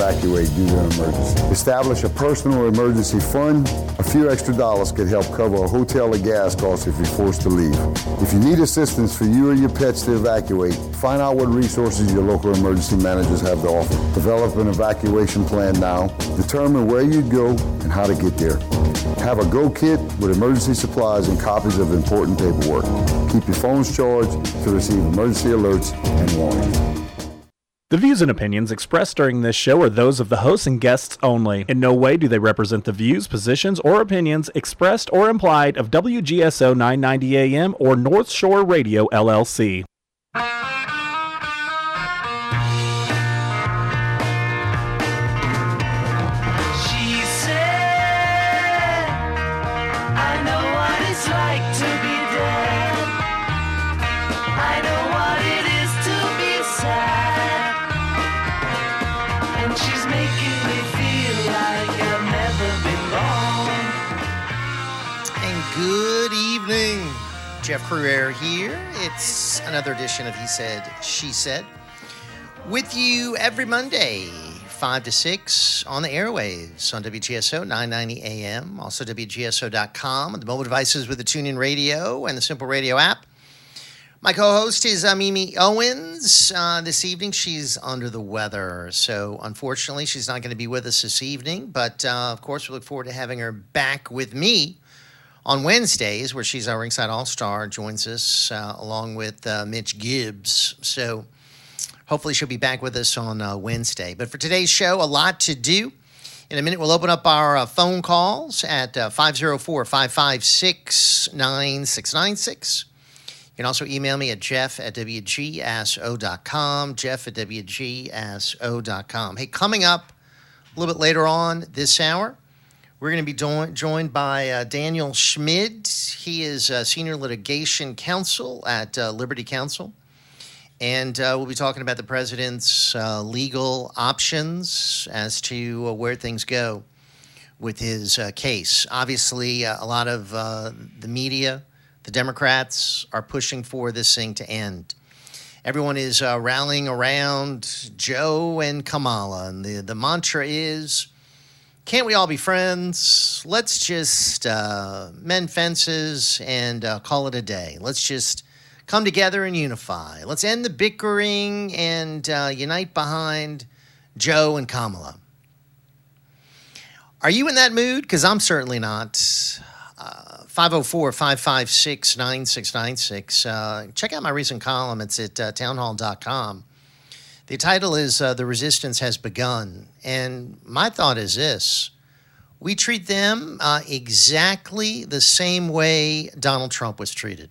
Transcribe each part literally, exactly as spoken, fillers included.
evacuate due to an emergency. Establish a personal emergency fund. A few extra dollars could help cover a hotel or gas costs if you're forced to leave. If you need assistance for you or your pets to evacuate, find out what resources your local emergency managers have to offer. Develop an evacuation plan now. Determine where you'd go and how to get there. Have a go kit with emergency supplies and copies of important paperwork. Keep your phones charged to receive emergency alerts and warnings. The views and opinions expressed during this show are those of the hosts and guests only. In no way do they represent the views, positions, or opinions expressed or implied of W G S O nine ninety A M or North Shore Radio, L L C. Jeff Crouere here. It's another edition of He Said, She Said. With you every Monday, five to six on the airwaves on W G S O nine ninety A M, also W G S O dot com, on the mobile devices with the TuneIn Radio and the Simple Radio app. My co-host is uh, Mimi Owens. Uh, this evening, she's under the weather, so unfortunately, she's not going to be with us this evening, but uh, of course, we look forward to having her back with me on Wednesdays, where she's our Ringside All-Star, joins us uh, along with uh, Mitch Gibbs. So hopefully she'll be back with us on uh, Wednesday. But for today's show, a lot to do. In a minute, we'll open up our uh, phone calls at uh, five oh four, five five six, nine six nine six. You can also email me at jeff at W G S O dot com, jeff at W G S O dot com. Hey, coming up a little bit later on this hour, we're going to be do- joined by uh, Daniel Schmid. He is uh, Senior Litigation Counsel at uh, Liberty Counsel. And uh, we'll be talking about the president's uh, legal options as to uh, where things go with his uh, case. Obviously, uh, a lot of uh, the media, the Democrats, are pushing for this thing to end. Everyone is uh, rallying around Joe and Kamala. And the, the mantra is, can't we all be friends? Let's just uh, mend fences and uh, call it a day. Let's just come together and unify. Let's end the bickering and uh, unite behind Joe and Kamala. Are you in that mood? Because I'm certainly not. Uh, five oh four, five five six, nine six nine six. Uh, check out my recent column. It's at uh, townhall dot com. The title is uh, The Resistance Has Begun. And my thought is this. We treat them uh, exactly the same way Donald Trump was treated.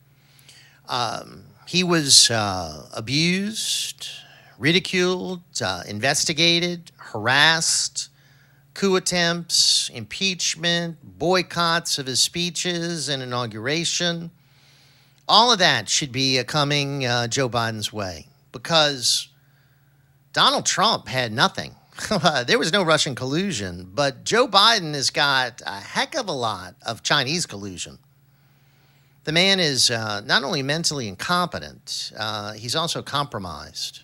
Um, he was uh, abused, ridiculed, uh, investigated, harassed, coup attempts, impeachment, boycotts of his speeches and inauguration. All of that should be uh, coming uh, Joe Biden's way because Donald Trump had nothing. There was no Russian collusion, but Joe Biden has got a heck of a lot of Chinese collusion. The man is uh, not only mentally incompetent, uh, he's also compromised.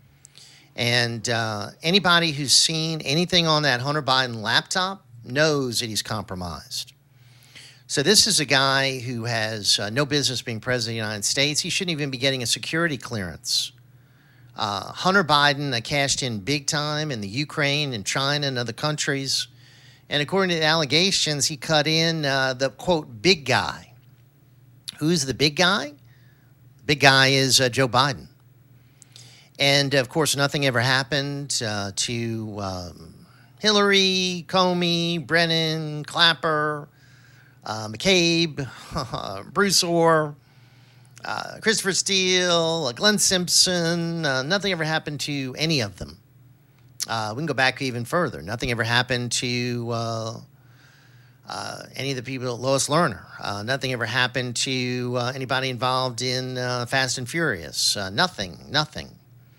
And uh, anybody who's seen anything on that Hunter Biden laptop knows that he's compromised. So this is a guy who has uh, no business being president of the United States. He shouldn't even be getting a security clearance. Uh, Hunter Biden uh, cashed in big time in the Ukraine and China and other countries. And according to the allegations, he cut in uh, the, quote, big guy. Who's the big guy? Big guy is uh, Joe Biden. And, of course, nothing ever happened uh, to um, Hillary, Comey, Brennan, Clapper, uh, McCabe, Bruce Orr, Uh, Christopher Steele, uh, Glenn Simpson, uh, nothing ever happened to any of them. Uh, we can go back even further. Nothing ever happened to uh, uh, any of the people, Lois Lerner. Uh, nothing ever happened to uh, anybody involved in uh, Fast and Furious. Uh, nothing, nothing.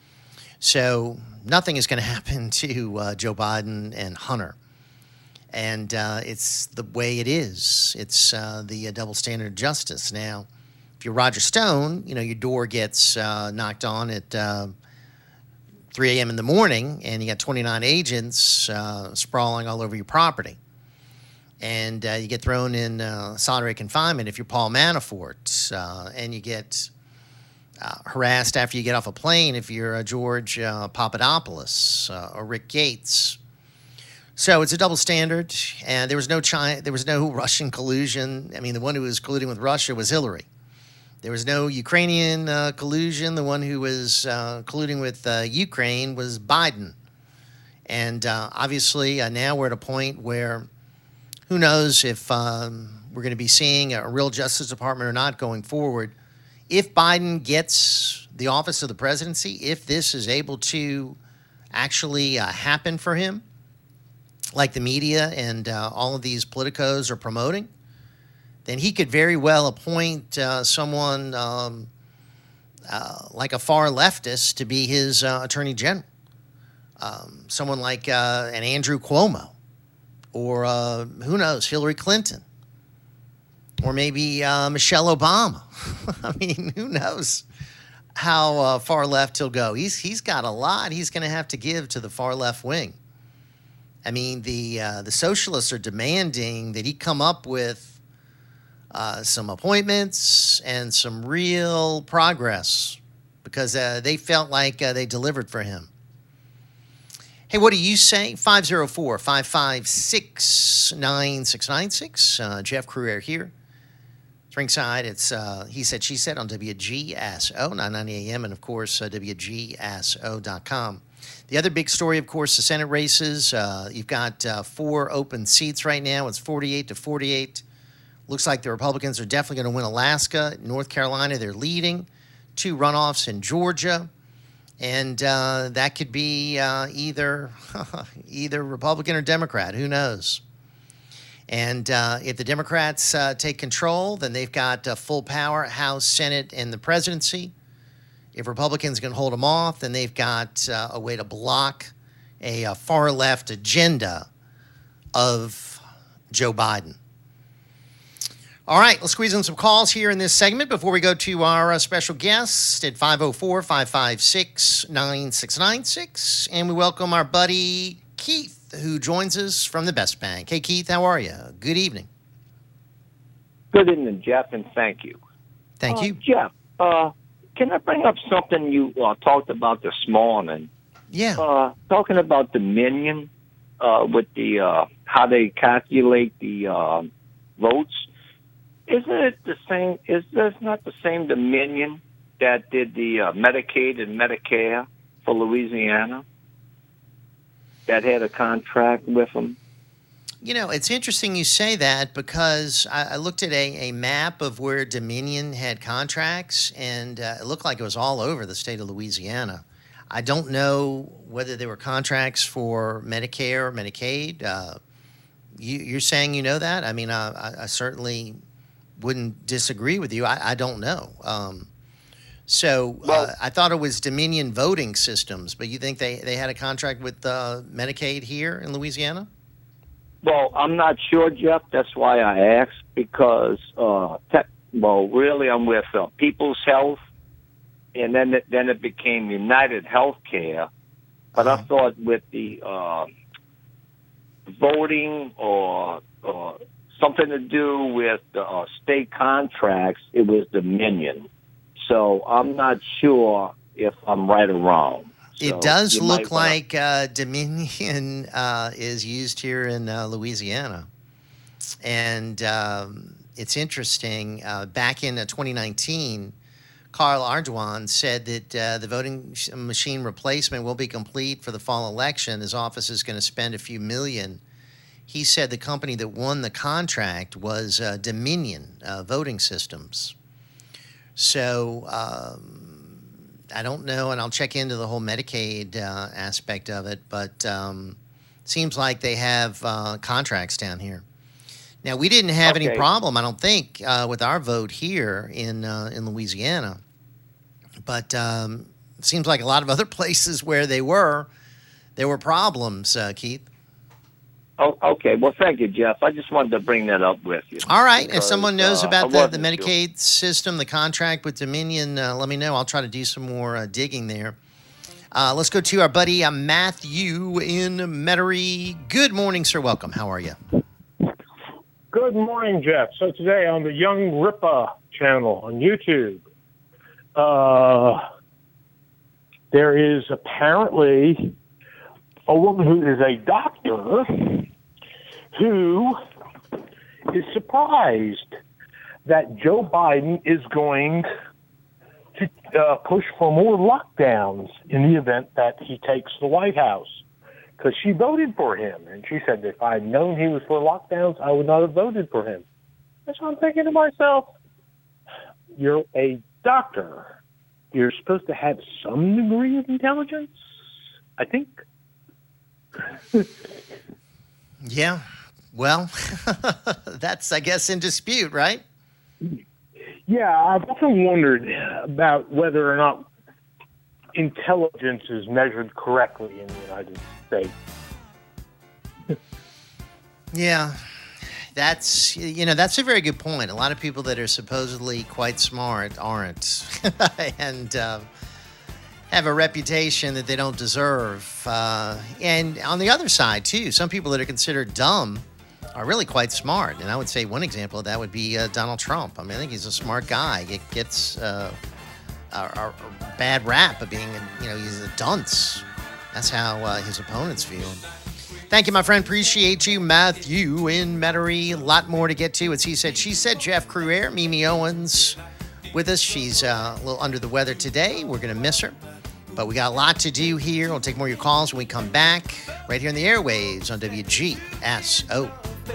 So nothing is going to happen to uh, Joe Biden and Hunter. And uh, it's the way it is. It's uh, the uh, double standard of justice. Now, if you're Roger Stone, you know, your door gets uh, knocked on at uh, three a.m. in the morning, and you got twenty-nine agents uh, sprawling all over your property. And uh, you get thrown in uh, solitary confinement if you're Paul Manafort, uh, and you get uh, harassed after you get off a plane if you're uh, George uh, Papadopoulos uh, or Rick Gates. So it's a double standard, and there was no China, there was no Russian collusion. I mean, the one who was colluding with Russia was Hillary. There was no Ukrainian uh, collusion. The one who was uh, colluding with uh, Ukraine was Biden. And uh, obviously, uh, now we're at a point where who knows if um, we're going to be seeing a real Justice Department or not going forward. If Biden gets the office of the presidency, if this is able to actually uh, happen for him, like the media and uh, all of these politicos are promoting, then he could very well appoint uh, someone um, uh, like a far leftist to be his uh, attorney general. Um, someone like uh, an Andrew Cuomo, or uh, who knows, Hillary Clinton, or maybe uh, Michelle Obama. I mean, who knows how uh, far left he'll go. He's he's got a lot he's going to have to give to the far left wing. I mean, the uh, the socialists are demanding that he come up with uh, some appointments and some real progress because uh, they felt like uh, they delivered for him. Hey, what do you say? five oh four, five five six, nine six nine six. Uh, Jeff Crouere here. It's ringside. It's uh, He Said, She Said on W G S O, nine ninety A M, and, of course, uh, W G S O dot com. The other big story, of course, the Senate races. Uh, you've got uh, four open seats right now. It's forty-eight to forty-eight. Looks like the Republicans are definitely going to win Alaska. North Carolina, they're leading. Two runoffs in Georgia. And uh, that could be uh, either either Republican or Democrat. Who knows? And uh, if the Democrats uh, take control, then they've got uh, full power, House, Senate, and the presidency. If Republicans can hold them off, then they've got uh, a way to block a, a far-left agenda of Joe Biden. All right, let's squeeze in some calls here in this segment before we go to our uh, special guest at five oh four, five five six, nine six nine six. And we welcome our buddy Keith, who joins us from the Best Bank. Hey, Keith, how are you? Good evening. Good evening, Jeff, and thank you. Thank uh, you. Jeff, uh, can I bring up something you uh, talked about this morning? Yeah. Uh, talking about Dominion uh, with the uh, how they calculate the uh, votes. Isn't it the same? Is this not the same Dominion that did the uh, Medicaid and Medicare for Louisiana? That had a contract with them? You know, it's interesting you say that because I, I looked at a, a map of where Dominion had contracts, and uh, it looked like it was all over the state of Louisiana. I don't know whether there were contracts for Medicare or Medicaid. Uh, you, you're saying you know that? I mean, uh, I, I certainly wouldn't disagree with you. I, I don't know. Um, so well, uh, I thought it was Dominion Voting Systems, but you think they, they had a contract with uh, Medicaid here in Louisiana? Well, I'm not sure, Jeff. That's why I asked, because, uh, tech, well, really I'm with uh, People's Health, and then it, then it became United Healthcare. But uh-huh. I thought with the uh, voting or, or something to do with the uh, state contracts, it was Dominion. So I'm not sure if I'm right or wrong. So it does look wanna... like uh, Dominion uh, is used here in uh, Louisiana. And um, it's interesting. Uh, back in uh, twenty nineteen, Carl Ardoin said that uh, the voting machine replacement will be complete for the fall election. His office is going to spend a few million. He said the company that won the contract was uh, Dominion uh, Voting Systems. So um, I don't know, and I'll check into the whole Medicaid uh, aspect of it, but um, it seems like they have uh, contracts down here. Now, we didn't have okay. any problem, I don't think, uh, with our vote here in uh, in Louisiana. But um, it seems like a lot of other places where they were, there were problems, uh, Keith. Oh, okay. Well, thank you, Jeff. I just wanted to bring that up with you. All right. Because, if someone knows uh, about the, the sure. Medicaid system, the contract with Dominion, uh, let me know. I'll try to do some more uh, digging there. Uh, let's go to our buddy uh, Matthew in Metairie. Good morning, sir. Welcome. How are you? Good morning, Jeff. So today on the Young Ripa channel on YouTube, uh, there is apparently a woman who is a doctor who is surprised that Joe Biden is going to uh, push for more lockdowns in the event that he takes the White House. Because she voted for him, and she said, if I'd known he was for lockdowns, I would not have voted for him. And so I'm thinking to myself, you're a doctor. You're supposed to have some degree of intelligence, I think. Yeah. Well, that's, I guess, in dispute, right? Yeah, I've often wondered about whether or not intelligence is measured correctly in the United States. Yeah, that's, you know, that's a very good point. A lot of people that are supposedly quite smart aren't, and uh, have a reputation that they don't deserve. Uh, and on the other side, too, some people that are considered dumb are really quite smart. And I would say one example of that would be uh, Donald Trump. I mean, I think he's a smart guy. He gets uh, a, a bad rap of being, a, you know, he's a dunce. That's how uh, his opponents feel. Thank you, my friend. Appreciate you. Matthew in Metairie. A lot more to get to. It's He Said, She Said. Jeff Cruere, Mimi Owens with us. She's uh, a little under the weather today. We're going to miss her. But we got a lot to do here. We'll take more of your calls when we come back. Right here on the airwaves on W G S O.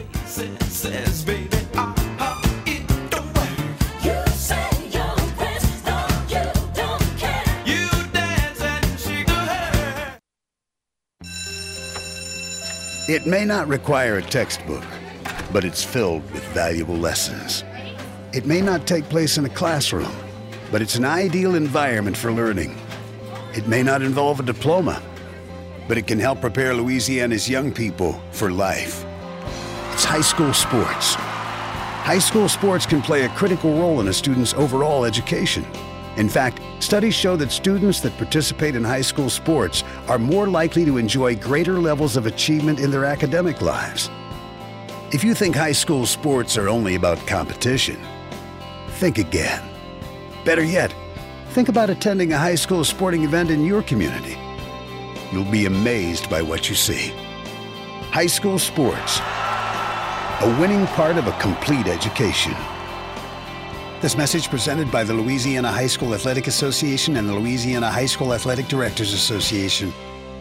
It may not require a textbook, but it's filled with valuable lessons. It may not take place in a classroom, but it's an ideal environment for learning. It may not involve a diploma, but it can help prepare Louisiana's young people for life. It's high school sports. High school sports can play a critical role in a student's overall education. In fact, studies show that students that participate in high school sports are more likely to enjoy greater levels of achievement in their academic lives. If you think high school sports are only about competition, think again. Better yet, think about attending a high school sporting event in your community. You'll be amazed by what you see. High school sports, a winning part of a complete education. This message presented by the Louisiana High School Athletic Association and the Louisiana High School Athletic Directors Association.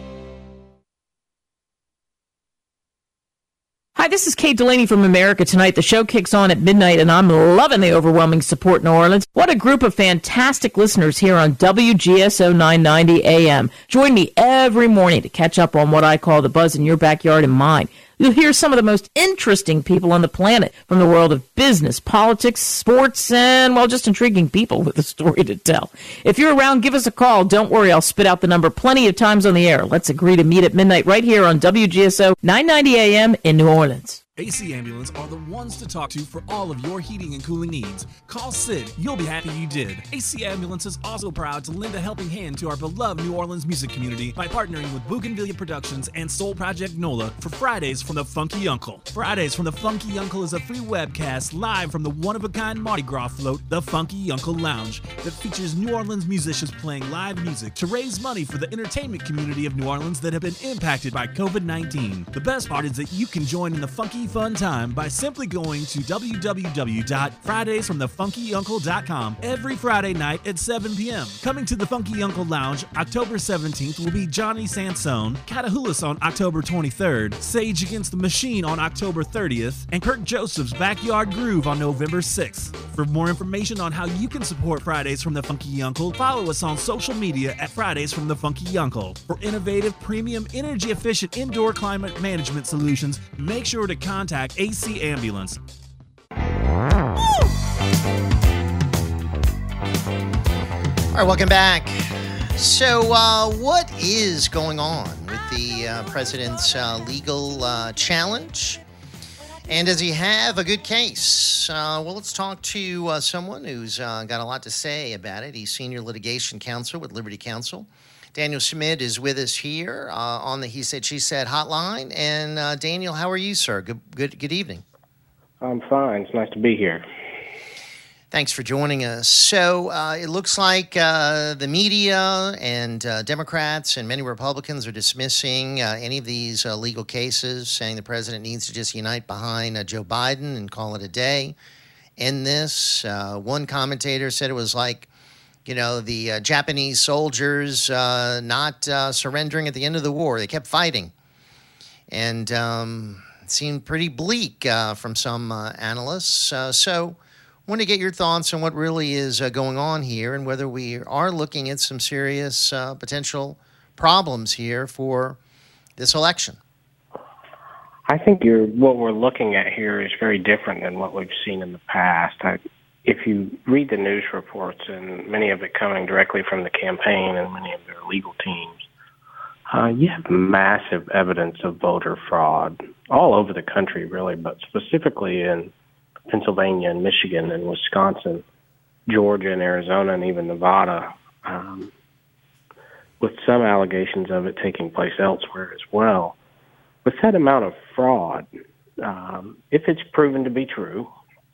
Hi, this is Kate Delaney from America Tonight. The show kicks on at midnight, and I'm loving the overwhelming support in New Orleans. What a group of fantastic listeners here on W G S O nine ninety A M. Join me every morning to catch up on what I call the buzz in your backyard and mine. You'll hear some of the most interesting people on the planet from the world of business, politics, sports, and, well, just intriguing people with a story to tell. If you're around, give us a call. Don't worry, I'll spit out the number plenty of times on the air. Let's agree to meet at midnight right here on W G S O nine ninety A M in New Orleans. A C Ambulance are the ones to talk to for all of your heating and cooling needs. Call Sid. You'll be happy you did. A C Ambulance is also proud to lend a helping hand to our beloved New Orleans music community by partnering with Bougainvillea Productions and Soul Project NOLA for Fridays from the Funky Uncle. Fridays from the Funky Uncle is a free webcast live from the one-of-a-kind Mardi Gras float, the Funky Uncle Lounge, that features New Orleans musicians playing live music to raise money for the entertainment community of New Orleans that have been impacted by covid nineteen. The best part is that you can join in the funky fun time by simply going to w w w dot fridays from the funky uncle dot com every Friday night at seven p.m. Coming to the Funky Uncle Lounge October seventeenth will be Johnny Sansone, Catahoulous on October twenty-third, Sage Against the Machine on October thirtieth, and Kirk Joseph's Backyard Groove on November sixth. For more information on how you can support Fridays from the Funky Uncle, follow us on social media at Fridays from the Funky Uncle. For innovative, premium, energy-efficient indoor climate management solutions, make sure to contact A C Ambulance. All right, welcome back. So, uh, what is going on with the uh, president's uh, legal uh, challenge? And does he have a good case? Uh, well, let's talk to uh, someone who's uh, got a lot to say about it. He's senior litigation counsel with Liberty Counsel, Daniel Schmidt is with us here uh, on the He Said, She Said hotline. And uh, Daniel, how are you, sir? Good, good, good evening. I'm fine. It's nice to be here. Thanks for joining us. So uh, it looks like uh, the media and uh, Democrats and many Republicans are dismissing uh, any of these uh, legal cases, saying the president needs to just unite behind uh, Joe Biden and call it a day. In this, uh, one commentator said it was like, you know, the uh, Japanese soldiers uh, not uh, surrendering at the end of the war. They kept fighting. And um, it seemed pretty bleak uh, from some uh, analysts. Uh, so I want to get your thoughts on what really is uh, going on here and whether we are looking at some serious uh, potential problems here for this election. I think you're, what we're looking at here is very different than what we've seen in the past. I, if you read the news reports, and many of it coming directly from the campaign and many of their legal teams, uh, you have massive evidence of voter fraud all over the country, really, but specifically in Pennsylvania and Michigan and Wisconsin, Georgia and Arizona, and even Nevada, um, with some allegations of it taking place elsewhere as well. With that amount of fraud, um, if it's proven to be true,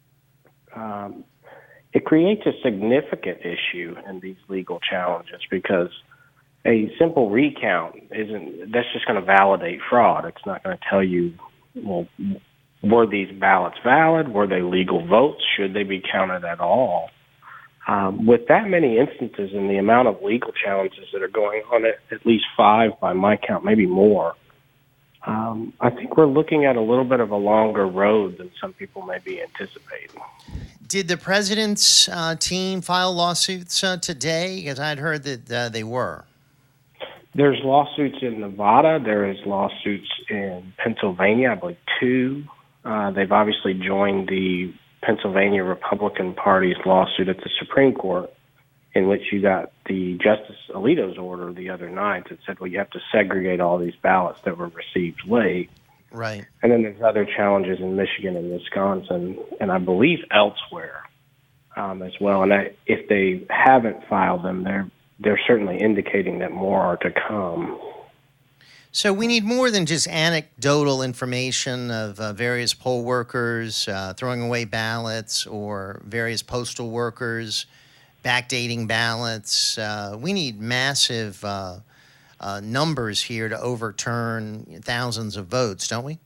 um, it creates a significant issue in these legal challenges because a simple recount isn't, that's just going to validate fraud. It's not going to tell you, well, were these ballots valid? Were they legal votes? Should they be counted at all? Um, with that many instances and the amount of legal challenges that are going on, at, at least five by my count, maybe more, um, I think we're looking at a little bit of a longer road than some people may be anticipating. Did the president's uh, team file lawsuits uh, today? Because I'd heard that uh, they were. There's lawsuits in Nevada. There is lawsuits in Pennsylvania, I believe two. Uh, they've obviously joined the Pennsylvania Republican Party's lawsuit at the Supreme Court, in which you got the Justice Alito's order the other night that said, well, you have to segregate all these ballots that were received late. Right. And then there's other challenges in Michigan and Wisconsin, and I believe elsewhere um, as well. And I, if they haven't filed them, they're they're certainly indicating that more are to come. So we need more than just anecdotal information of uh, various poll workers uh, throwing away ballots or various postal workers backdating ballots. Uh, we need massive uh, uh, numbers here to overturn thousands of votes, don't we?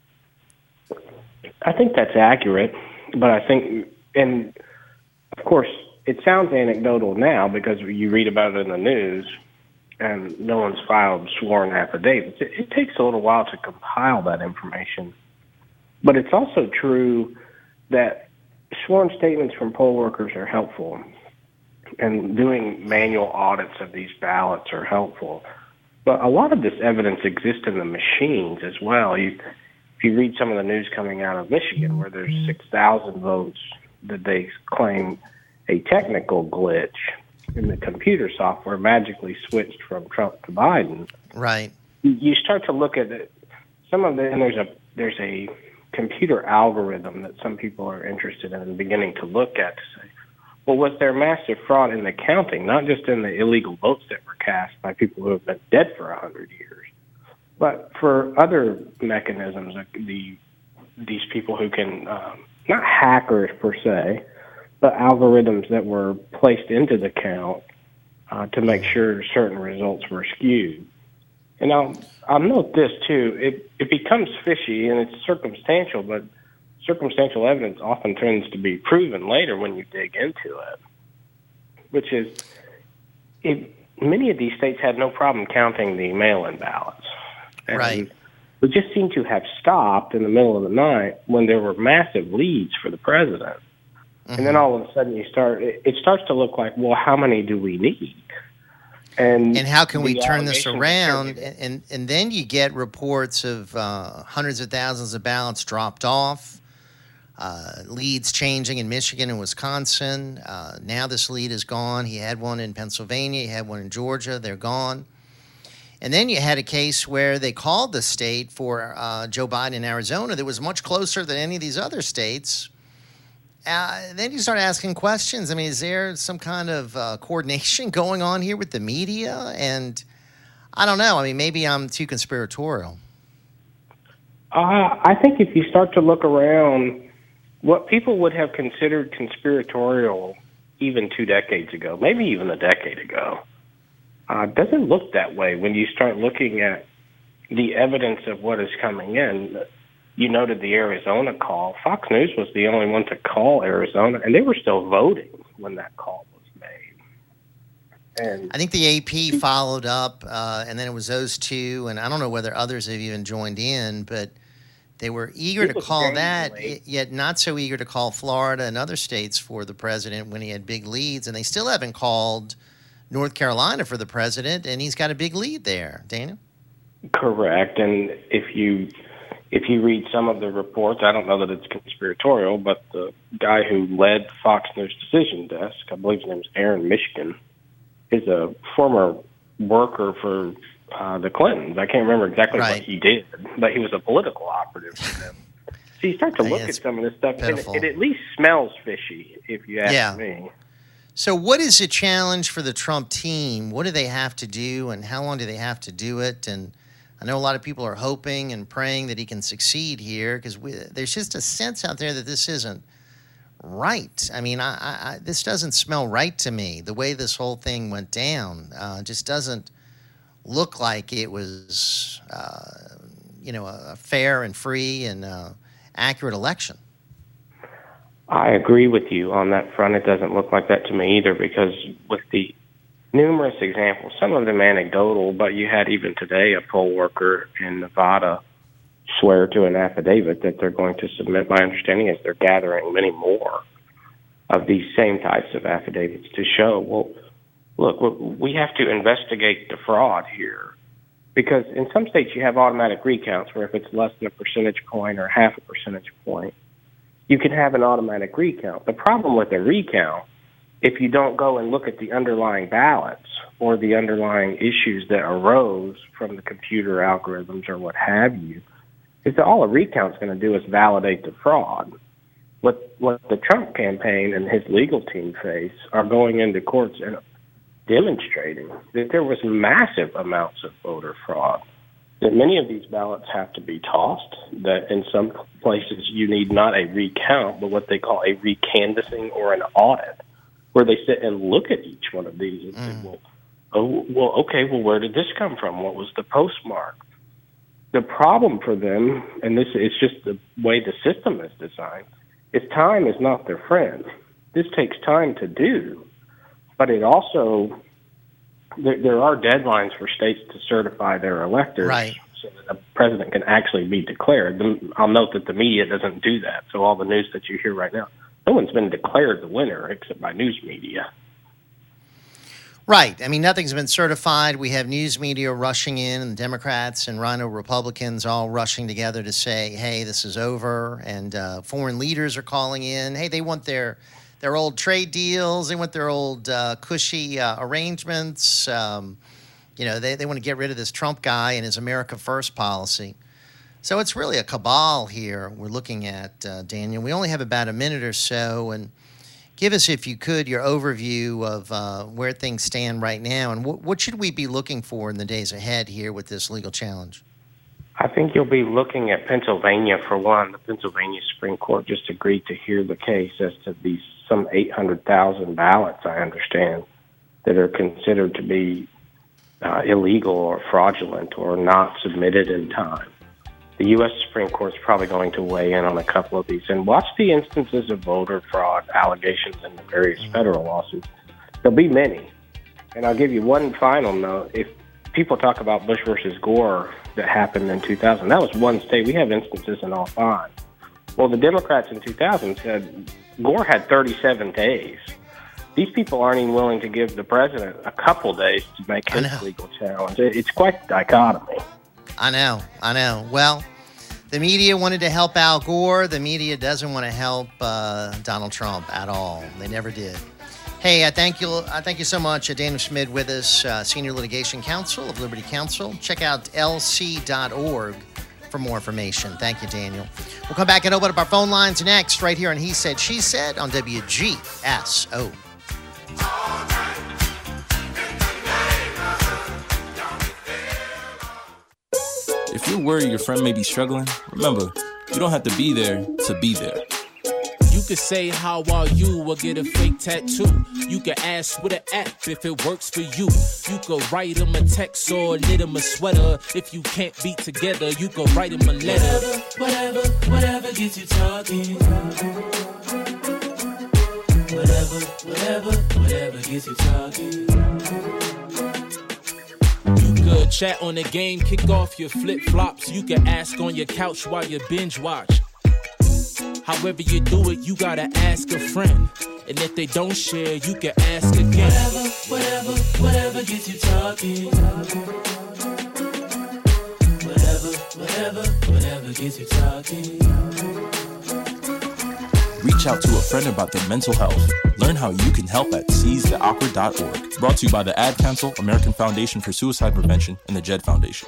I think that's accurate, but I think, and of course, it sounds anecdotal now because you read about it in the news, and no one's filed sworn affidavits. It, it takes a little while to compile that information. But it's also true that sworn statements from poll workers are helpful, and doing manual audits of these ballots are helpful. But a lot of this evidence exists in the machines as well. You, if you read some of the news coming out of Michigan, where there's six thousand votes that they claim a technical glitch in the computer software magically switched from Trump to Biden. Right. You start to look at it, some of the, and there's a there's a computer algorithm that some people are interested in and beginning to look at to say, well, was there massive fraud in the counting, not just in the illegal votes that were cast by people who have been dead for a hundred years, but for other mechanisms, like the these people who can, um, not hackers per se, but algorithms that were placed into the count uh, to make sure certain results were skewed. And I'll, I'll note this, too. It, it becomes fishy, and it's circumstantial, but circumstantial evidence often tends to be proven later when you dig into it, which is it, many of these states had no problem counting the mail-in ballots. And right. We just seem to have stopped in the middle of the night when there were massive leads for the president. And then all of a sudden you start, it starts to look like, well, how many do we need? And, and how can we turn this around? And, and and then you get reports of uh, hundreds of thousands of ballots dropped off, uh, leads changing in Michigan and Wisconsin. Uh, now this lead is gone. He had one in Pennsylvania. He had one in Georgia. They're gone. And then you had a case where they called the state for uh, Joe Biden in Arizona that was much closer than any of these other states. uh, then you start asking questions. I mean, is there some kind of uh, coordination going on here with the media? And I don't know. I mean, maybe I'm too conspiratorial. Uh, I think if you start to look around, what people would have considered conspiratorial even two decades ago, maybe even a decade ago, uh, doesn't look that way when you start looking at the evidence of what is coming in. You noted the Arizona call. Fox News was the only one to call Arizona, and they were still voting when that call was made. And I think the A P followed up, uh, and then it was those two, and I don't know whether others have even joined in, but they were eager to call that, late. yet not so eager to call Florida and other states for the president when he had big leads, and they still haven't called North Carolina for the president, and he's got a big lead there. Daniel? Correct, and if you if you read some of the reports, I don't know that it's conspiratorial, but the guy who led Fox News Decision Desk, I believe his name is Aaron Mishkin, is a former worker for uh, the Clintons. I can't remember exactly Right. what he did, but he was a political operative for them. So you start to look at It's some of this stuff, and it, pitiful. it at least smells fishy, if you ask Yeah. me. So what is the challenge for the Trump team? What do they have to do, and how long do they have to do it? And I know a lot of people are hoping and praying that he can succeed here, because there's just a sense out there that this isn't right. I mean, I, I, I, this doesn't smell right to me. The way this whole thing went down uh, just doesn't look like it was, uh, you know, a fair and free and uh, accurate election. I agree with you on that front. It doesn't look like that to me either, because with the numerous examples, some of them anecdotal, but you had even today a poll worker in Nevada swear to an affidavit that they're going to submit. My understanding is they're gathering many more of these same types of affidavits to show, well, look, we have to investigate the fraud here. Because in some states you have automatic recounts where if it's less than a percentage point or half a percentage point, you can have an automatic recount. The problem with a recount, if you don't go and look at the underlying ballots or the underlying issues that arose from the computer algorithms or what have you, is that all a recount's going to do is validate the fraud. What what the Trump campaign and his legal team face are going into courts and demonstrating that there was massive amounts of voter fraud, that many of these ballots have to be tossed, that in some places you need not a recount, but what they call a recanvassing or an audit, where they sit and look at each one of these and say, well, oh, well, okay, well, where did this come from? What was the postmark? The problem for them, and this is just the way the system is designed, is time is not their friend. This takes time to do, but it also, there, there are deadlines for states to certify their electors Right. so that a president can actually be declared. The, I'll note that the media doesn't do that, so all the news that you hear right now, no one's been declared the winner except by news media. Right. I mean, nothing's been certified. We have news media rushing in, and Democrats and Rhino Republicans all rushing together to say, hey, this is over. And uh, foreign leaders are calling in. Hey, they want their their old trade deals. They want their old uh, cushy uh, arrangements. Um, you know, they, they want to get rid of this Trump guy and his America First policy. So it's really a cabal here we're looking at, uh, Daniel. We only have about a minute or so, and give us, if you could, your overview of uh, where things stand right now, and wh- what should we be looking for in the days ahead here with this legal challenge? I think you'll be looking at Pennsylvania for one. The Pennsylvania Supreme Court just agreed to hear the case as to these some eight hundred thousand ballots, I understand, that are considered to be uh, illegal or fraudulent or not submitted in time. The U S Supreme Court is probably going to weigh in on a couple of these. And watch the instances of voter fraud allegations in the various federal lawsuits. There'll be many. And I'll give you one final note. If people talk about Bush versus Gore that happened in two thousand, that was one state. We have instances in all five. Well, the Democrats in two thousand said Gore had thirty-seven days. These people aren't even willing to give the president a couple days to make his legal challenge. It's quite a dichotomy. I know, I know. Well, the media wanted to help Al Gore. The media doesn't want to help uh, Donald Trump at all. They never did. Hey, I thank you. I thank you so much, uh, Daniel Schmid, with us, uh, Senior Litigation Counsel of Liberty Counsel. Check out L C dot org for more information. Thank you, Daniel. We'll come back and open up our phone lines next, right here on He Said, She Said on W G S O. If you're worried your friend may be struggling, remember, you don't have to be there to be there. You could say, how are you, or get a fake tattoo. You can ask with an app if it works for you. You could write them a text or knit them a sweater. If you can't be together, you could write them a letter. Whatever, whatever, whatever gets you talking. Whatever, whatever, whatever gets you talking. You could chat on the game, kick off your flip-flops. You can ask on your couch while you binge watch. However you do it, you gotta ask a friend. And if they don't share, you can ask again. Whatever, whatever, whatever gets you talking. Whatever, whatever, whatever gets you talking. Reach out to a friend about their mental health. Learn how you can help at seize the awkward dot org. Brought to you by the Ad Council, American Foundation for Suicide Prevention, and the Jed Foundation.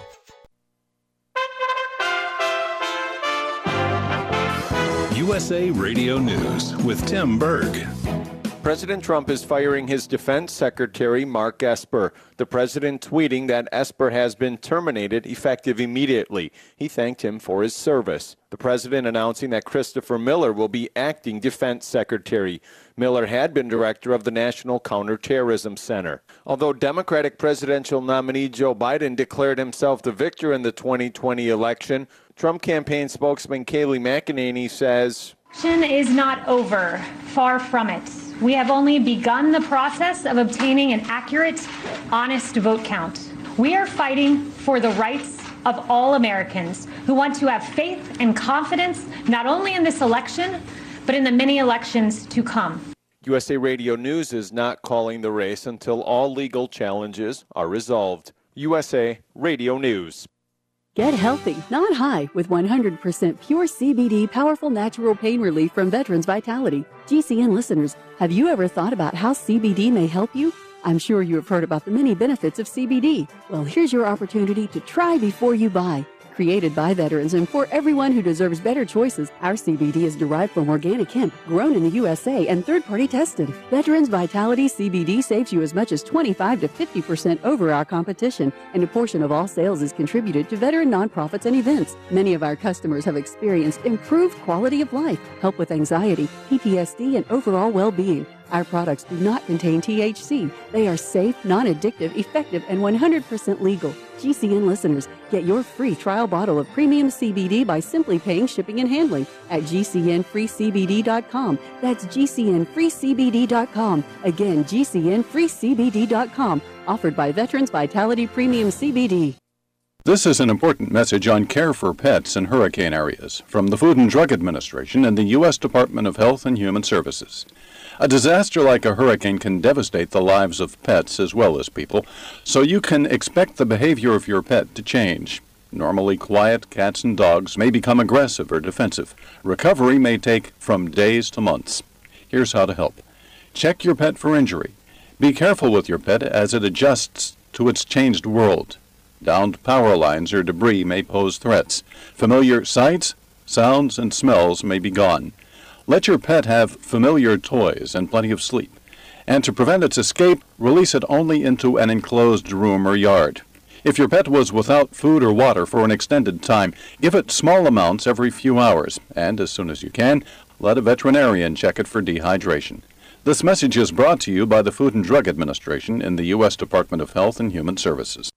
U S A Radio News with Tim Berg. President Trump is firing his defense secretary, Mark Esper. The president tweeting that Esper has been terminated effective immediately. He thanked him for his service. The president announcing that Christopher Miller will be acting defense secretary. Miller had been director of the National Counterterrorism Center. Although Democratic presidential nominee Joe Biden declared himself the victor in the twenty twenty election, Trump campaign spokesman Kayleigh McEnany says, "Election is not over. Far from it. We have only begun the process of obtaining an accurate, honest vote count. We are fighting for the rights of all Americans who want to have faith and confidence not only in this election, but in the many elections to come." U S A Radio News is not calling the race until all legal challenges are resolved. U S A Radio News. Get healthy, not high, with one hundred percent pure C B D powerful natural pain relief from Veterans Vitality. G C N listeners, have you ever thought about how C B D may help you? I'm sure you have heard about the many benefits of C B D. Well, here's your opportunity to try before you buy. Created by veterans and for everyone who deserves better choices, our C B D is derived from organic hemp, grown in the U S A and third-party tested. Veterans Vitality C B D saves you as much as twenty-five to fifty percent over our competition, and a portion of all sales is contributed to veteran nonprofits and events. Many of our customers have experienced improved quality of life, help with anxiety, P T S D, and overall well-being. Our products do not contain T H C. They are safe, non-addictive, effective, and one hundred percent legal. G C N listeners, get your free trial bottle of premium C B D by simply paying shipping and handling at G C N free C B D dot com. That's G C N free C B D dot com. Again, G C N free C B D dot com. Offered by Veterans Vitality Premium C B D. This is an important message on care for pets in hurricane areas from the Food and Drug Administration and the U S Department of Health and Human Services. A disaster like a hurricane can devastate the lives of pets as well as people, so you can expect the behavior of your pet to change. Normally quiet cats and dogs may become aggressive or defensive. Recovery may take from days to months. Here's how to help. Check your pet for injury. Be careful with your pet as it adjusts to its changed world. Downed power lines or debris may pose threats. Familiar sights, sounds, and smells may be gone. Let your pet have familiar toys and plenty of sleep. And to prevent its escape, release it only into an enclosed room or yard. If your pet was without food or water for an extended time, give it small amounts every few hours. And as soon as you can, let a veterinarian check it for dehydration. This message is brought to you by the Food and Drug Administration in the U S Department of Health and Human Services.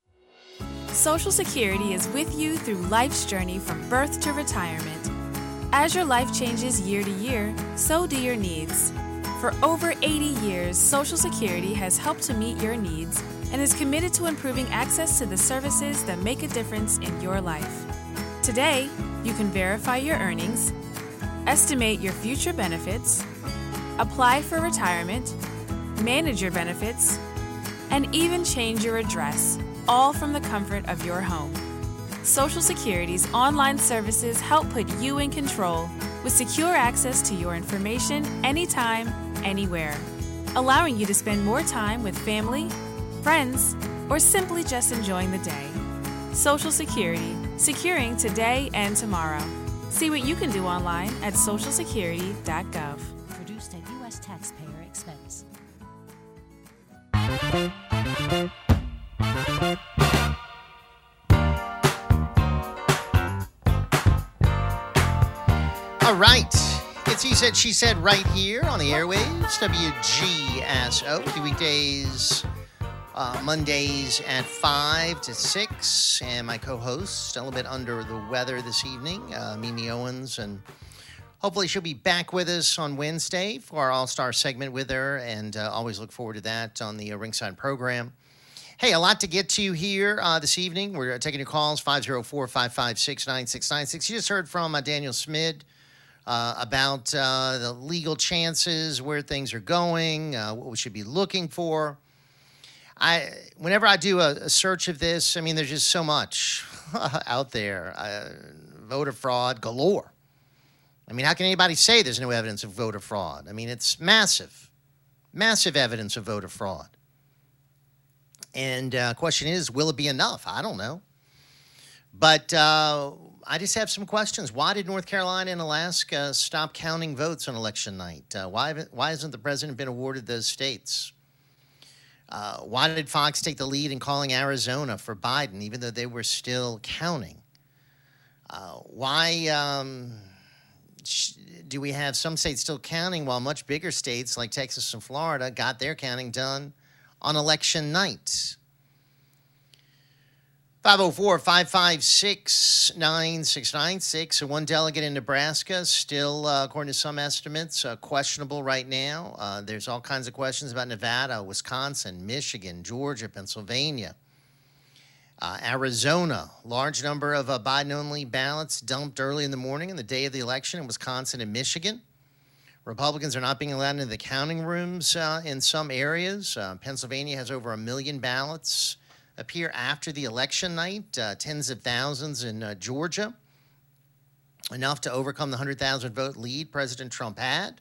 Social Security is with you through life's journey from birth to retirement. As your life changes year to year, so do your needs. For over eighty years, Social Security has helped to meet your needs and is committed to improving access to the services that make a difference in your life. Today, you can verify your earnings, estimate your future benefits, apply for retirement, manage your benefits, and even change your address, all from the comfort of your home. Social Security's online services help put you in control with secure access to your information anytime, anywhere, allowing you to spend more time with family, friends, or simply just enjoying the day. Social Security, securing today and tomorrow. See what you can do online at social security dot gov. Produced at U S taxpayer expense. All right. It's He Said, She Said right here on the airwaves, W G S O. The weekdays, uh, Mondays at five to six. And my co-host, still a bit under the weather this evening, uh, Mimi Owens. And hopefully she'll be back with us on Wednesday for our All-Star segment with her. And uh, always look forward to that on the uh, Ringside program. Hey, a lot to get to here uh, this evening. We're taking your calls, five oh four, five five six, nine six nine six. You just heard from uh, Daniel Smid. Uh, about uh, the legal chances, where things are going, uh, what we should be looking for. I, whenever I do a, a search of this, I mean, there's just so much out there. Uh, voter fraud galore. I mean, how can anybody say there's no evidence of voter fraud? I mean, it's massive, massive evidence of voter fraud. And the uh, question is, will it be enough? I don't know. But uh, I just have some questions. Why did North Carolina and Alaska stop counting votes on election night? Uh, why, why hasn't the president been awarded those states? Uh, why did Fox take the lead in calling Arizona for Biden, even though they were still counting? Uh, why um, sh- do we have some states still counting while much bigger states like Texas and Florida got their counting done on election night? five oh four, five five six, nine six nine six. So one delegate in Nebraska, still, uh, according to some estimates, uh, questionable right now. Uh, there's all kinds of questions about Nevada, Wisconsin, Michigan, Georgia, Pennsylvania, uh, Arizona. Large number of uh, Biden-only ballots dumped early in the morning on the day of the election in Wisconsin and Michigan. Republicans are not being allowed into the counting rooms uh, in some areas. Uh, Pennsylvania has over a million ballots appear after the election night, uh, tens of thousands in uh, Georgia, enough to overcome the one hundred thousand vote lead President Trump had.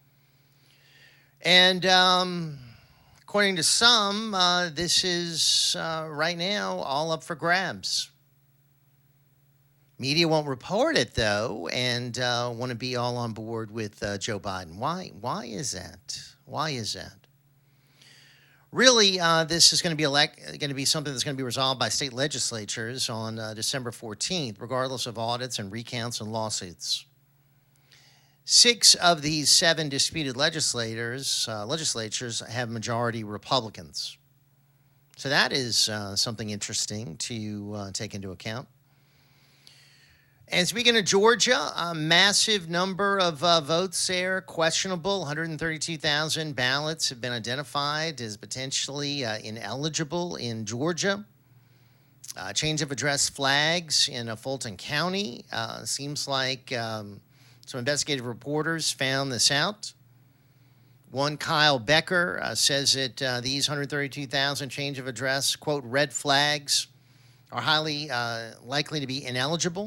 And um, according to some, uh, this is uh, right now all up for grabs. Media won't report it, though, and uh, want to be all on board with uh, Joe Biden. Why? Why is that? Why is that? Really, uh, this is going to be elect- going to be something that's going to be resolved by state legislatures on uh, December fourteenth, regardless of audits and recounts and lawsuits. Six of these seven disputed legislators, uh, legislatures have majority Republicans. So that is uh, something interesting to uh, take into account. And speaking of Georgia, a massive number of uh, votes there, questionable. one hundred thirty-two thousand ballots have been identified as potentially uh, ineligible in Georgia. Uh, change of address flags in uh, Fulton County. Uh, seems like um, some investigative reporters found this out. One, Kyle Becker, uh, says that uh, these one hundred thirty-two thousand change of address, quote, red flags are highly uh, likely to be ineligible.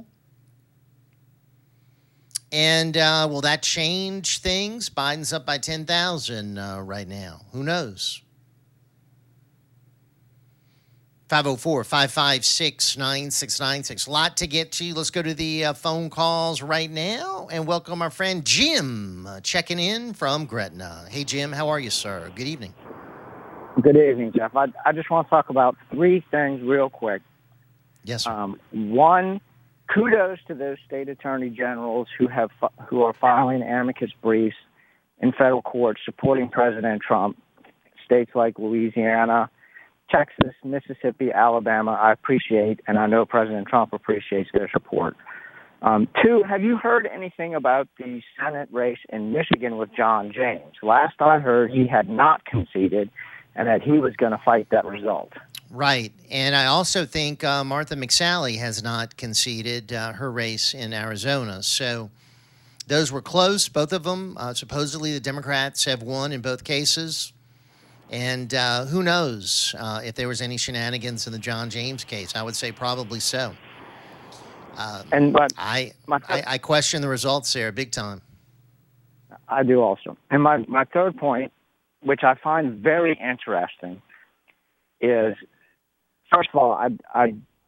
And uh, will that change things? Biden's up by ten thousand uh, right now. Who knows? five oh four, five five six, nine six nine six. A lot to get to. Let's go to the uh, phone calls right now and welcome our friend Jim uh, checking in from Gretna. Hey, Jim, how are you, sir? Good evening. Good evening, Jeff. I, I just want to talk about three things real quick. Yes, sir. Um, one, kudos to those state attorney generals who have who are filing amicus briefs in federal court supporting President Trump. States like Louisiana, Texas, Mississippi, Alabama, I appreciate, and I know President Trump appreciates their support. Um, two, have you heard anything about the Senate race in Michigan with John James? Last I heard, he had not conceded and that he was going to fight that result. Right. And I also think uh, Martha McSally has not conceded uh, her race in Arizona. So those were close, both of them. Uh, supposedly the Democrats have won in both cases. And uh, who knows uh, if there was any shenanigans in the John James case. I would say probably so. Uh, and but I, I I question the results there big time. I do also. And my, my third point, which I find very interesting, is, first of all, I, I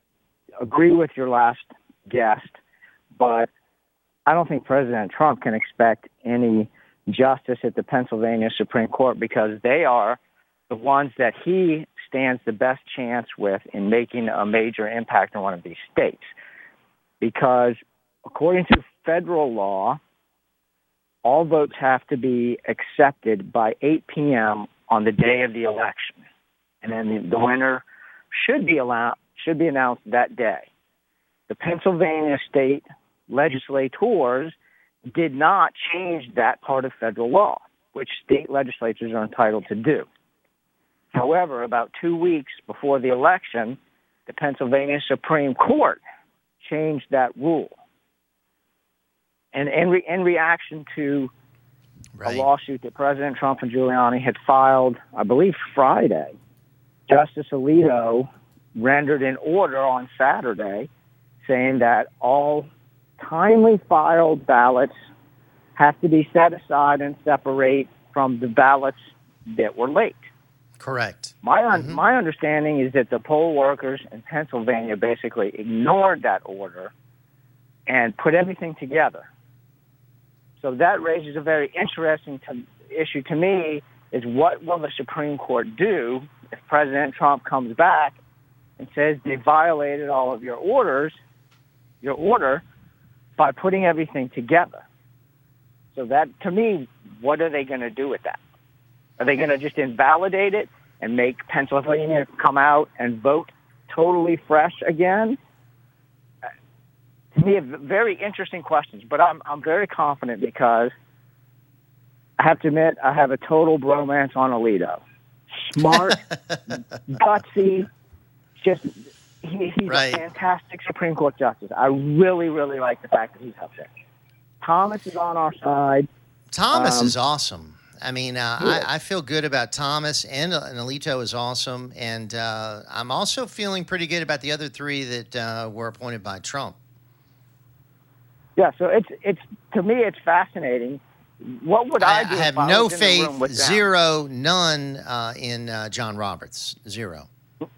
agree with your last guest, but I don't think President Trump can expect any justice at the Pennsylvania Supreme Court because they are the ones that he stands the best chance with in making a major impact in one of these states. Because according to federal law, all votes have to be accepted by eight p.m. on the day of the election. And then the, the winner should be allowed, should be announced that day. The Pennsylvania state legislators did not change that part of federal law, which state legislatures are entitled to do. However, about two weeks before the election, the Pennsylvania Supreme Court changed that rule. And in, re- in reaction to right. a lawsuit that President Trump and Giuliani had filed, I believe Friday, Justice Alito rendered an order on Saturday saying that all timely filed ballots have to be set aside and separate from the ballots that were late. Correct. My un- mm-hmm. my understanding is that the poll workers in Pennsylvania basically ignored that order and put everything together. So that raises a very interesting to- issue to me is what will the Supreme Court do if President Trump comes back and says they violated all of your orders, your order, by putting everything together. So that, to me, what are they going to do with that? Are they going to just invalidate it and make Pennsylvania come out and vote totally fresh again? To me, very interesting questions, but I'm I'm very confident because I have to admit I have a total bromance on Alito. Smart, gutsy, just he, he's right. a fantastic Supreme Court justice. I really, really like the fact that he's up there. Thomas is on our side. Thomas um, is awesome. I mean, uh, yeah. I, I feel good about Thomas, and, and Alito is awesome. And uh, I'm also feeling pretty good about the other three that uh, were appointed by Trump. Yeah, so it's it's to me it's fascinating. What would I, I do? I have if I no was in faith, the room with them? zero, none uh, in uh, John Roberts, zero.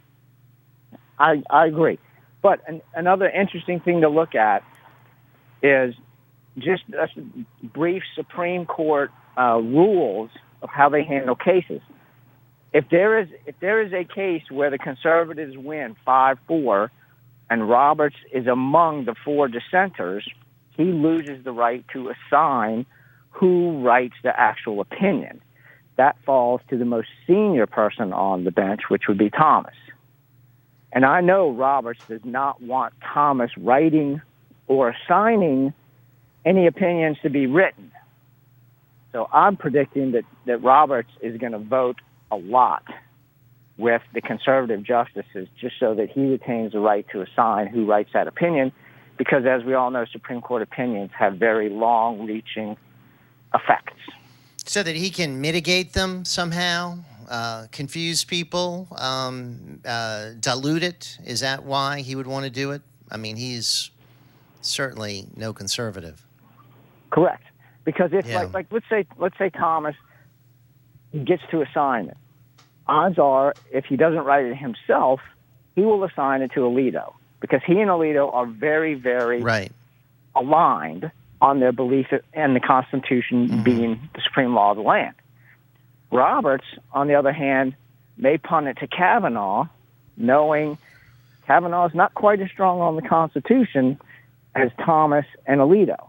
I I agree, but an, another interesting thing to look at is just a brief Supreme Court uh, rules of how they handle cases. If there is if there is a case where the conservatives win five four, and Roberts is among the four dissenters, he loses the right to assign who writes the actual opinion. That falls to the most senior person on the bench, which would be Thomas. And I know Roberts does not want Thomas writing or assigning any opinions to be written. So I'm predicting that, that Roberts is going to vote a lot with the conservative justices just so that he retains the right to assign who writes that opinion, because as we all know, Supreme Court opinions have very long-reaching effects. So that he can mitigate them somehow, uh, confuse people, um, uh, dilute it? Is that why he would want to do it? I mean, he's certainly no conservative. Correct. Because if, Yeah. like, like let's say, let's say Thomas gets to assign it, odds are, if he doesn't write it himself, he will assign it to Alito, because he and Alito are very, very right. aligned on their belief in the Constitution mm-hmm. being the supreme law of the land. Roberts, on the other hand, may punt it to Kavanaugh, knowing Kavanaugh is not quite as strong on the Constitution as Thomas and Alito.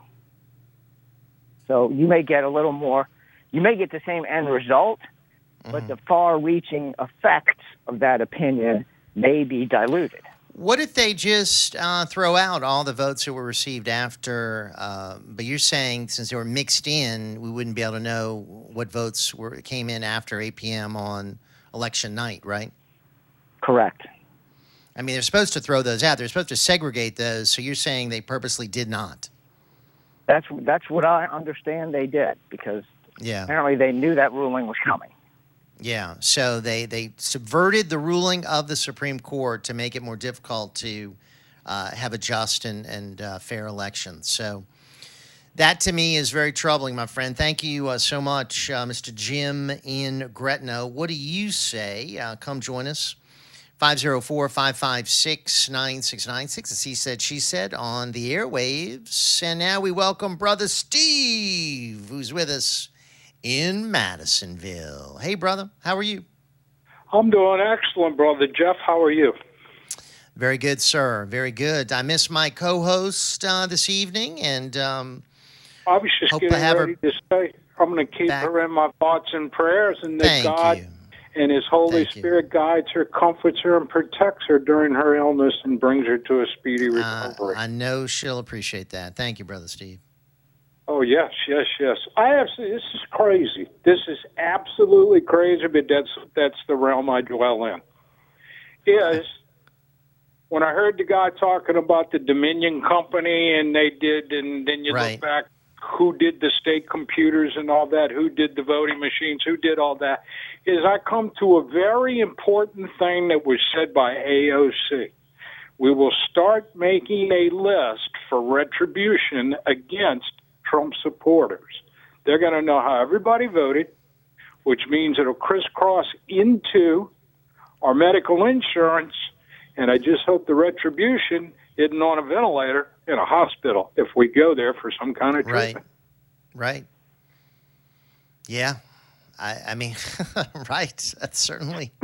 So you may get a little more, you may get the same end result, mm-hmm. but the far-reaching effects of that opinion may be diluted. What if they just uh, throw out all the votes that were received after? Uh, but you're saying since they were mixed in, we wouldn't be able to know what votes were came in after eight p.m. on election night, right? Correct. I mean, they're supposed to throw those out. They're supposed to segregate those. So you're saying they purposely did not? That's that's what I understand they did, because yeah. apparently they knew that ruling was coming. Yeah, so they, they subverted the ruling of the Supreme Court to make it more difficult to uh, have a just and, and uh, fair election. So that, to me, is very troubling, my friend. Thank you uh, so much, uh, Mister Jim in Gretna. What do you say? Uh, come join us five oh four, five five six, nine six nine six. As he said, she said on the airwaves. And now we welcome Brother Steve, who's with us in Madisonville. Hey, brother, how are you? I'm doing excellent, Brother Jeff. How are you? Very good, sir. Very good. I miss my co-host uh, this evening, and um, I was just hope getting I have ready her to say I'm going to keep back. her in my thoughts and prayers, and that Thank God you. and His Holy Thank you. Spirit guides her, comforts her, and protects her during her illness and brings her to a speedy Uh, recovery. I know she'll appreciate that. Thank you, Brother Steve. Oh, yes, yes, yes. I have. This is crazy. This is absolutely crazy, but that's that's the realm I dwell in. Is when I heard the guy talking about the Dominion Company, and they did, and then you Right. look back, who did the state computers and all that, who did the voting machines, who did all that, is I come to a very important thing that was said by A O C. We will start making a list for retribution against Trump supporters. They're going to know how everybody voted, which means it'll crisscross into our medical insurance, and I just hope the retribution isn't on a ventilator in a hospital if we go there for some kind of treatment. Right. Right. Yeah. I, I mean, right. That's certainly.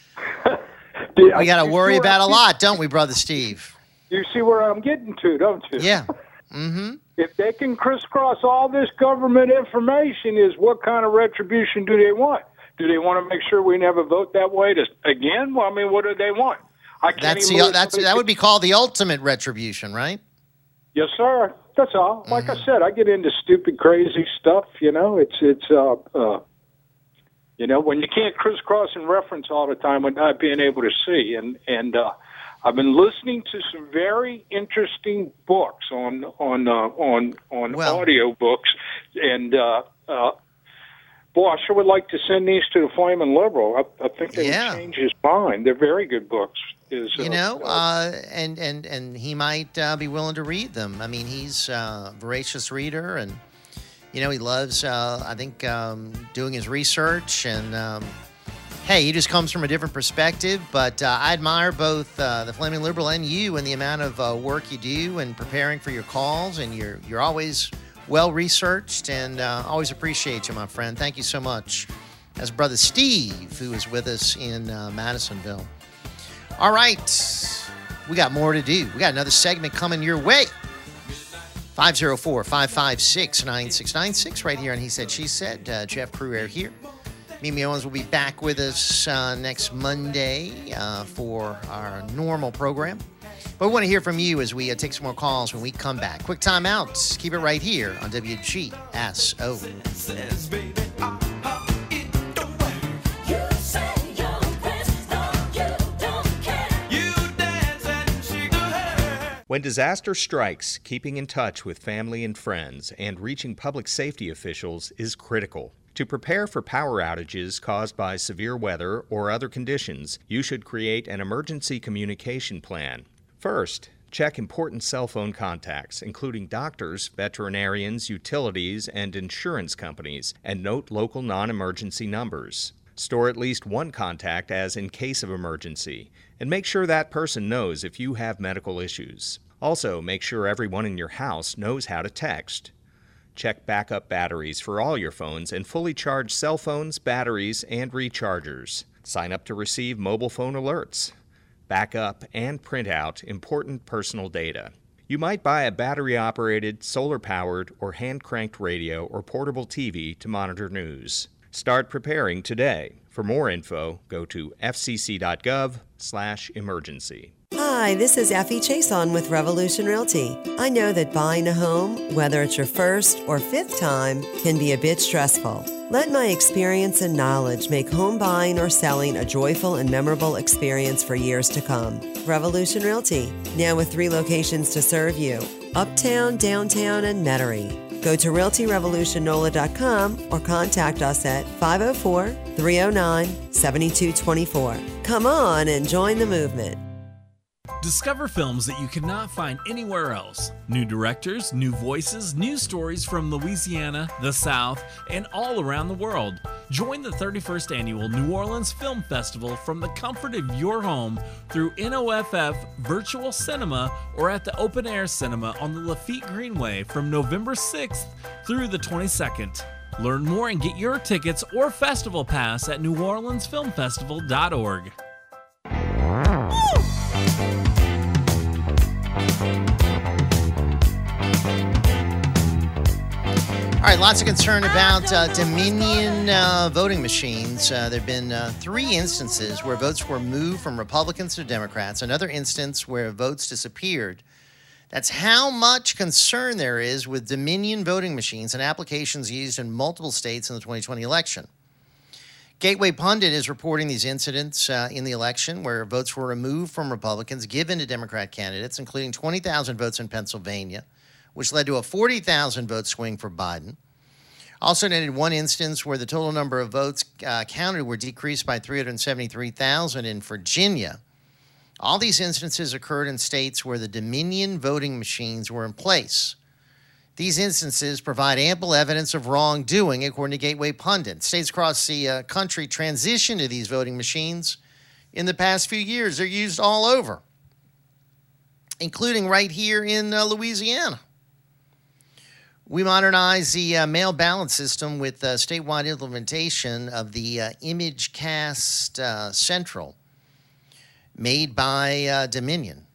We got to worry about a lot, don't we, Brother Steve? You see where I'm getting to, don't you? Yeah. Mm-hmm. If they can crisscross all this government information, is what kind of retribution do they want? Do they want to make sure we never vote that way to, again? Well, I mean, what do they want? I can't That's even the, believe that's somebody that would be called the ultimate retribution, right? Yes, sir. That's all. Like Mm-hmm. I said, I get into stupid, crazy stuff. You know, it's it's uh, uh, you know, when you can't crisscross and reference all the time with not being able to see. And and uh, I've been listening to some very interesting books on on uh, on on Well- audio books, and uh, uh, boy, I sure would like to send these to the Flaming Liberal. I, I think they Yeah. would change his mind. They're very good books. Is You uh, know, uh, and and and he might uh, be willing to read them. I mean, he's a voracious reader, and you know, he loves. Uh, I think um, doing his research, and um, hey, he just comes from a different perspective. But uh, I admire both uh, the Flaming Liberal and you, and the amount of uh, work you do and preparing for your calls, and you're you're always well researched, and uh, always appreciate you, my friend. Thank you so much. As Brother Steve, who is with us in uh, Madisonville. All right, we got more to do. We got another segment coming your way. five oh four, five five six, nine six nine six right here on He Said, She Said. Uh, Jeff Pruitt here. Mimi Owens will be back with us uh, next Monday uh, for our normal program. But we want to hear from you as we uh, take some more calls when we come back. Quick time out. Keep it right here on W G S O. When disaster strikes, keeping in touch with family and friends and reaching public safety officials is critical. To prepare for power outages caused by severe weather or other conditions, you should create an emergency communication plan. First, check important cell phone contacts, including doctors, veterinarians, utilities, and insurance companies, and note local non-emergency numbers. Store at least one contact as in case of emergency, and make sure that person knows if you have medical issues. Also, make sure everyone in your house knows how to text. Check backup batteries for all your phones and fully charge cell phones, batteries, and rechargers. Sign up to receive mobile phone alerts. Back up and print out important personal data. You might buy a battery-operated, solar-powered, or hand-cranked radio or portable T V to monitor news. Start preparing today. For more info, go to f c c dot gov slash emergency. Hi, this is Effie Chason with Revolution Realty. I know that buying a home, whether it's your first or fifth time, can be a bit stressful. Let my experience and knowledge make home buying or selling a joyful and memorable experience for years to come. Revolution Realty, now with three locations to serve you: Uptown, Downtown, and Metairie. Go to realty revolution nola dot com or contact us at five oh four, three oh nine, seven two two four. Come on and join the movement. Discover films that you cannot find anywhere else. New directors, new voices, new stories from Louisiana, the South, and all around the world. Join the thirty-first Annual New Orleans Film Festival from the comfort of your home through N O F F Virtual Cinema or at the Open Air Cinema on the Lafitte Greenway from November sixth through the twenty-second. Learn more and get your tickets or festival pass at new orleans film festival dot org. All right, lots of concern about uh, Dominion uh, voting machines. Uh, there have been uh, three instances where votes were moved from Republicans to Democrats, another instance where votes disappeared. That's how much concern there is with Dominion voting machines and applications used in multiple states in the twenty twenty election. Gateway Pundit is reporting these incidents uh, in the election where votes were removed from Republicans given to Democrat candidates, including twenty thousand votes in Pennsylvania, which led to a forty thousand vote swing for Biden. Also noted one instance where the total number of votes uh, counted were decreased by three hundred seventy-three thousand in Virginia. All these instances occurred in states where the Dominion voting machines were in place. These instances provide ample evidence of wrongdoing, according to Gateway Pundit. States across the uh, country transitioned to these voting machines in the past few years. They're used all over, including right here in uh, Louisiana. We modernized the uh, mail ballot system with uh, statewide implementation of the uh, ImageCast uh, Central, made by uh, Dominion.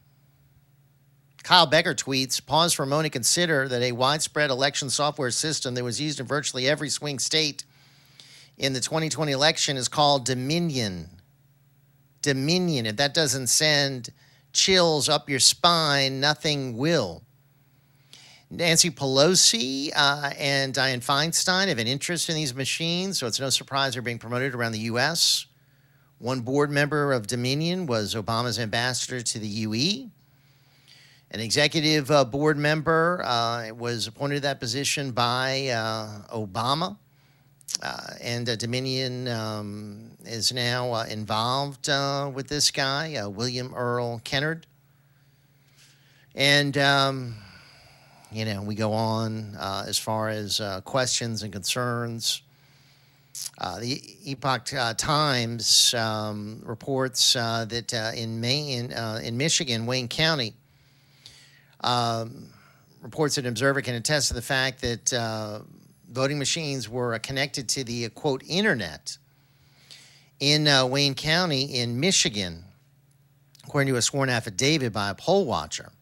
Kyle Becker tweets, pause for a moment to consider that a widespread election software system that was used in virtually every swing state in the twenty twenty election is called Dominion. Dominion. If that doesn't send chills up your spine, nothing will. Nancy Pelosi uh, and Dianne Feinstein have an interest in these machines, so it's no surprise they're being promoted around the U S One board member of Dominion was Obama's ambassador to the U E. An executive uh, board member uh, was appointed to that position by uh, Obama. Uh, and uh, Dominion um, is now uh, involved uh, with this guy, uh, William Earl Kennard. And... Um, You know, we go on uh, as far as uh, questions and concerns. Uh, the Epoch uh, Times um, reports uh, that uh, in Maine, uh, in Michigan, Wayne County, um, reports that an observer can attest to the fact that uh, voting machines were uh, connected to the, uh, quote, internet in uh, Wayne County in Michigan, according to a sworn affidavit by a poll watcher.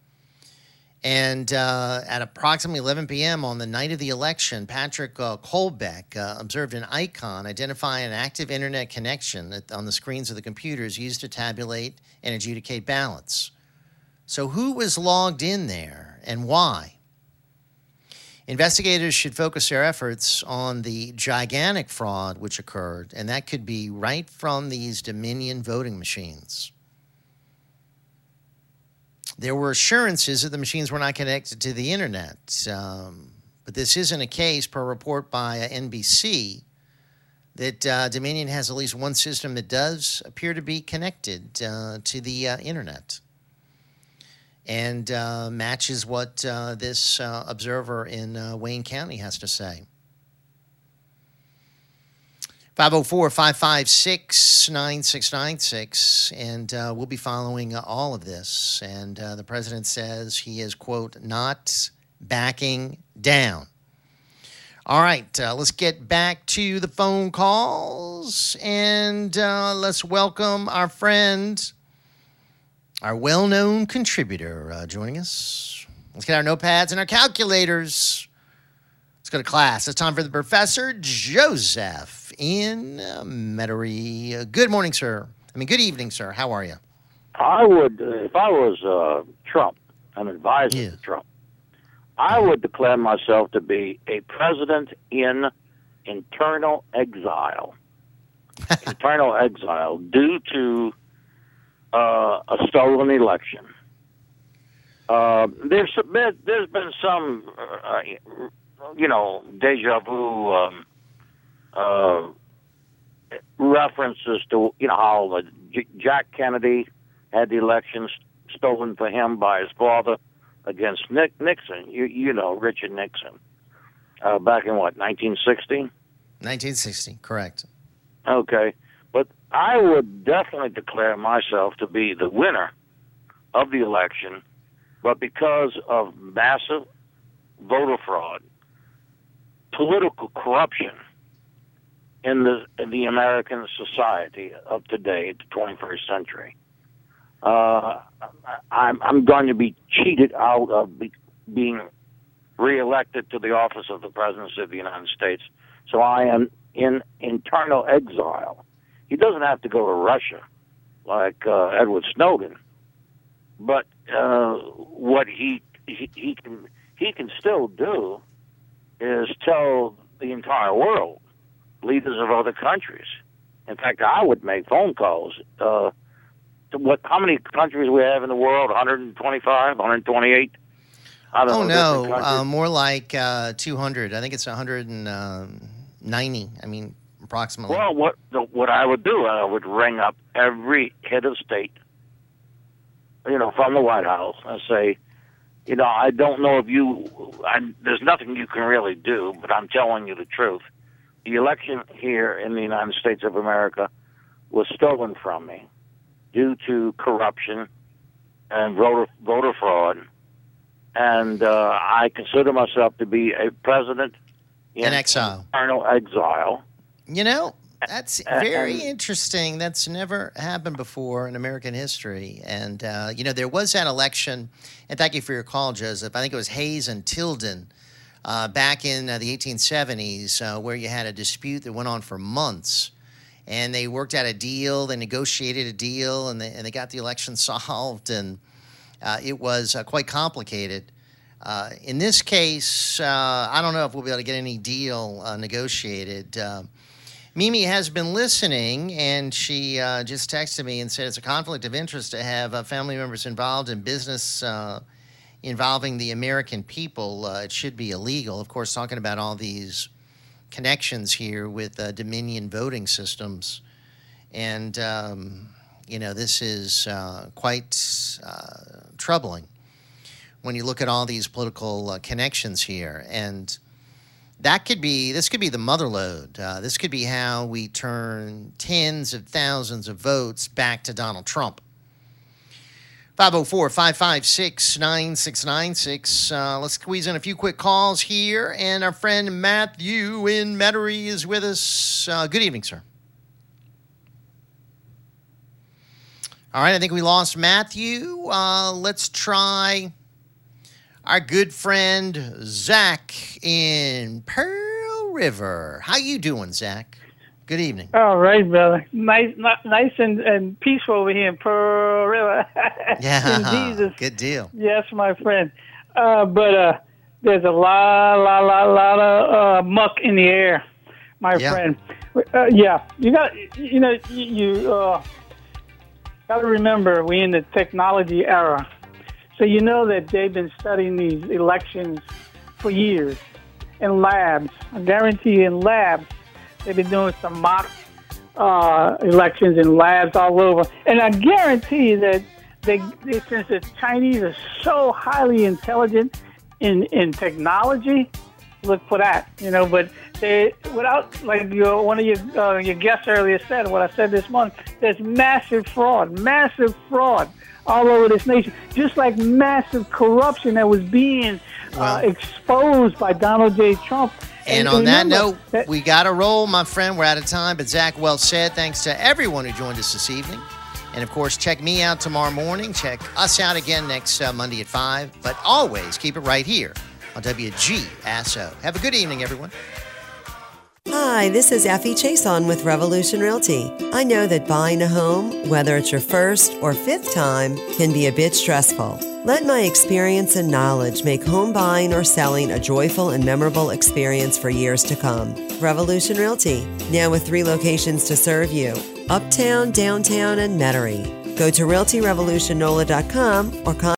And uh, at approximately eleven p.m. on the night of the election, Patrick uh, Kolbeck uh, observed an icon identifying an active internet connection on the screens of the computers used to tabulate and adjudicate ballots. So who was logged in there and why? Investigators should focus their efforts on the gigantic fraud which occurred, and that could be right from these Dominion voting machines. There were assurances that the machines were not connected to the internet, um, but this isn't a case, per report by uh, N B C, that uh, Dominion has at least one system that does appear to be connected uh, to the uh, internet and uh, matches what uh, this uh, observer in uh, Wayne County has to say. five oh four, five five six, nine six nine six, and uh, we'll be following uh, all of this. And uh, the president says he is, quote, not backing down. All right, uh, let's get back to the phone calls, and uh, let's welcome our friend, our well-known contributor uh, joining us. Let's get our notepads and our calculators. Let's go to class. It's time for the Professor Joseph in uh, Metairie. Good morning, sir. I mean, good evening, sir. How are you? I would, uh, if I was uh, Trump, an advisor yeah. to Trump, I would declare myself to be a president in internal exile. Internal exile due to uh, a stolen election. Uh, there's been, there's been some, uh, you know, deja vu um, uh, references to, you know, how uh, J- Jack Kennedy had the elections stolen for him by his father against Nick Nixon. You, you know, Richard Nixon, uh, back in what, nineteen sixty? nineteen sixty, correct. Okay. But I would definitely declare myself to be the winner of the election, but because of massive voter fraud, political corruption in the in the American society of today, the twenty-first century, uh, I'm, I'm going to be cheated out of be, being reelected to the office of the presidency of the United States. So I am in internal exile. He doesn't have to go to Russia like uh, Edward Snowden, but uh, what he, he he can he can still do is tell the entire world, leaders of other countries. In fact, I would make phone calls. Uh, to what? How many countries we have in the world? one hundred twenty-five, one hundred twenty-eight. I don't Oh know, no, uh, more like uh, two hundred. I think it's one hundred ninety. I mean, approximately. Well, what the, what I would do, I would ring up every head of state, you know, from the White House, and say, you know, I don't know if you, I, there's nothing you can really do, but I'm telling you the truth. The election here in the United States of America was stolen from me due to corruption and voter voter fraud, and uh, I consider myself to be a president in, in exile. Eternal exile. You know, that's very And- interesting. That's never happened before in American history. And, uh, you know, there was that election, and thank you for your call, Joseph. I think it was Hayes and Tilden uh, back in uh, the eighteen seventies uh, where you had a dispute that went on for months. And they worked out a deal, they negotiated a deal, and they, and they got the election solved. And uh, it was uh, quite complicated. Uh, in this case, uh, I don't know if we'll be able to get any deal uh, negotiated. Uh, Mimi has been listening, and she uh, just texted me and said it's a conflict of interest to have uh, family members involved in business uh, involving the American people. Uh, it should be illegal. Of course, talking about all these connections here with uh, Dominion voting systems. And, um, you know, this is uh, quite uh, troubling when you look at all these political uh, connections here. And that could be, this could be the mother lode. Uh, this could be how we turn tens of thousands of votes back to Donald Trump. five oh four, five five six, nine six nine six. Uh, let's squeeze in a few quick calls here. And our friend Matthew in Metairie is with us. Uh, good evening, sir. All right, I think we lost Matthew. Uh, let's try our good friend Zach in Pearl River. How you doing, Zach? Good evening. All right, brother. Nice, not, nice and, and peaceful over here in Pearl River. Yeah, In Jesus. good deal. Yes, my friend. Uh, but uh, there's a lot, lot, lot, lot of uh, muck in the air, my Yeah. friend. Uh, yeah, you got, you know, you, you uh, got to remember we're in the technology era. So you know that they've been studying these elections for years in labs. I guarantee you in labs. They've been doing some mock uh, elections in labs all over. And I guarantee you that they, they since the Chinese are so highly intelligent in, in technology, look for that, you know, but they, without, like your, one of your, uh, your guests earlier said, what I said this morning, there's massive fraud, massive fraud all over this nation, just like massive corruption that was being uh, exposed by Donald J. Trump. And on that note, we got to roll, my friend. We're out of time, but Zach, well said. Thanks to everyone who joined us this evening. And, of course, check me out tomorrow morning. Check us out again next uh, Monday at five. But always keep it right here on W G S O. Have a good evening, everyone. Hi, this is Effie Chason with Revolution Realty. I know that buying a home, whether it's your first or fifth time, can be a bit stressful. Let my experience and knowledge make home buying or selling a joyful and memorable experience for years to come. Revolution Realty, now with three locations to serve you: Uptown, Downtown, and Metairie. Go to realty revolution nola dot com or contact